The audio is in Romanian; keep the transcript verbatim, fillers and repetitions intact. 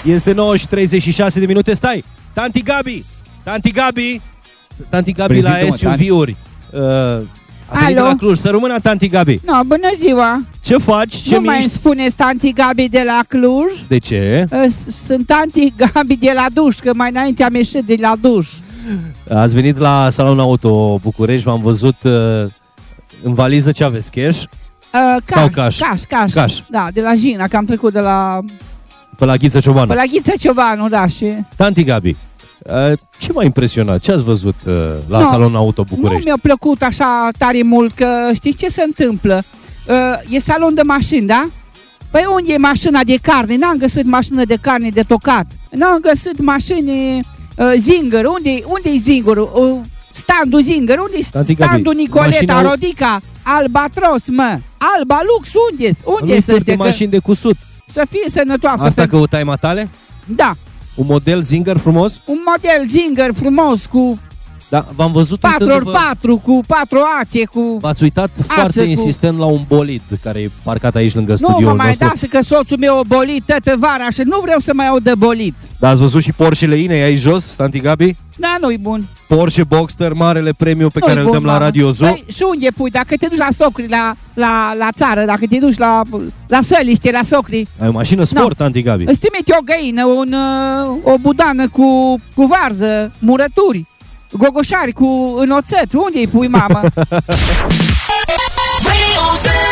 Este nouă și treizeci și șase de minute. Stai, Tanti Gabi, Tanti Gabi, Tanti Gabi la S U V-uri. Uh, a venit de la Cluj. Să rămână, Tanti Gabi. No, bună ziua. Ce faci? Ce nu mai îmi spuneți Tanti Gabi de la Cluj? De ce? Sunt Tanti Gabi de la duș, că mai înainte am ieșit de la duș. Ați venit la Salon Auto București, v-am văzut uh, în valiză. Ce aveți, cash? Uh, cash, Sau cash? Cash, cash. Cash. Da, de la Jina, că am trecut de la... Pe la Ghiță Ciobanu. Pe la Ghiță Ciobanu, da, și... Tanti Gabi, uh, ce m-a impresionat? Ce ați văzut uh, la no, Salon Auto București? Nu mi-a plăcut așa tare mult, că știți ce se întâmplă? Uh, e salon de mașini, da? Păi unde e mașina de carne? N-am găsit mașină de carne de tocat. N-am găsit mașini uh, Zinger. Unde, unde-i Zingerul? Uh, standul Zinger. Unde-i standul Nicoleta, mașina... Rodica? Albatros, mă! Alba Lux, unde-s? Unde să de mașini de cusut. Să fie sănătoasă. Asta pe... căutai, matale? Da. Un model Zinger frumos? Un model Zinger frumos cu... Da, v-am văzut patru ori patru, cu patru ace, cu... V-ați uitat foarte cu... insistent la un bolid care e parcat aici lângă nu studioul mă mai nostru. dați că soțul meu o bolid toată vara și nu vreau să mai aud de bolid. Da, ați văzut și Porsche-le Inei aici jos, Tanti Gabi? Da, nu-i bun. Porsche Boxster, marele premiu pe nu care îl dăm bun, la Radio Zoo. Păi, și unde pui? Dacă te duci la socri, la, la, la țară, dacă te duci la, la Săliște, la socri... Ai o mașină sport, no. Tanti Gabi. Îți trimite o găină, un, o budană cu, cu varză, murături, gogoșari cu în oțet. Unde îi pui, mamă?